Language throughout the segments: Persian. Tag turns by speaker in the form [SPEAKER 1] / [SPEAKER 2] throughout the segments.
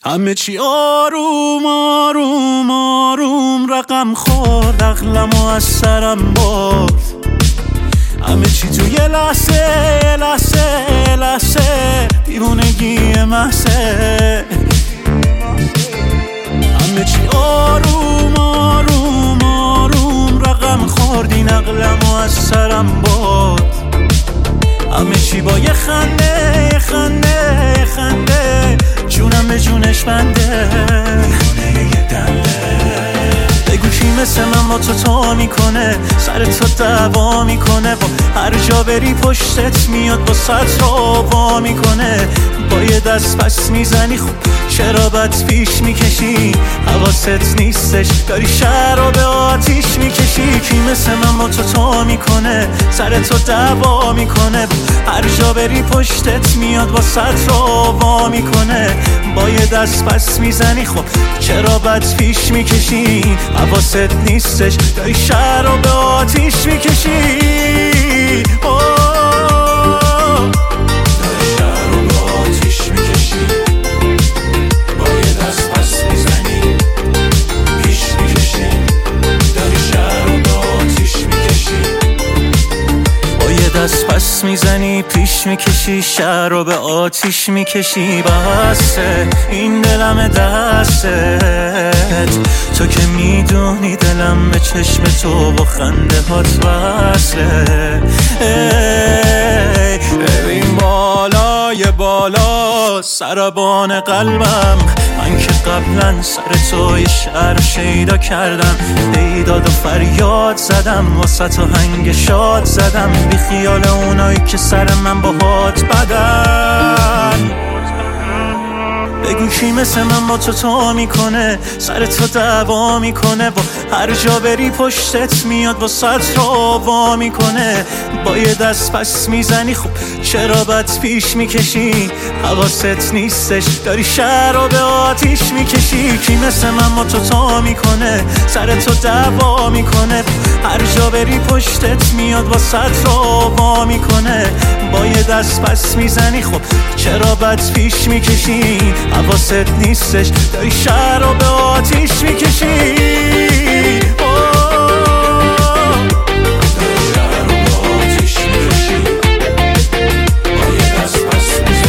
[SPEAKER 1] همه چی آروم آروم آروم رقم خورد، عقلمو از سرم برد. همه چی تو یه لحظه لحظه لحظه دیوونگی محضه. همه چی آروم آروم آروم رقم خورد، این عقلمو از سرم برد. همه چی با یه خنده خنده خنده جونم به جونش بنده. بگو کی مثل من با تو میکنه، سر تو دعوا میکنه، با هر جا بری پشتت میاد با ست را وا میکنه. با یه دست پس میزنی خوب چرا بد پیش میکشی، حواست نیستش داری شهر رو به آتیش میکشی. کی مثل من با تو میکنه، سر تو دعوا میکنه، هر جا بری پشتت میاد با ست را وا میکنه. با یه دست پس میزنی خب چرا بد پیش میکشی، حواست نیستش داری شهر رو به آتیش میکشی. دست پس میزنی پیش میکشی، شهر رو به آتیش میکشی. بسه این دلم دستت، تو که میدونی دلم به چشم تو با خنده هات وصله. ببین بالای بالا سربان قلبم، من که قبلا سر تو یه شعر شیدا کردم، بیداد و فریاد زدم، واسه تو هنگ شاد زدم، بی خیال اونایی که سر من با هات بدن. بگو کی مثل من با تو میکنه، سر تو دعوا میکنه، با هر جا بری پشتت میاد با ست را وا میکنه. با یه دست پس میزنی خوب چرا بد پیش میکشی، حواست نیستش داری شهر رو به آتیش میکشی. کی مثل من با تو میکنه، سر تو دعوا میکنه، هر جا بری پشتت میاد با ست را وا میکنه. با یه دست پس میزنی خب چرا بد پیش میکشی، حواست نیستش داری شهر رو به آتیش میکشی.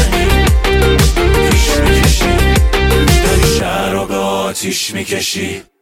[SPEAKER 2] آتیش میکشی.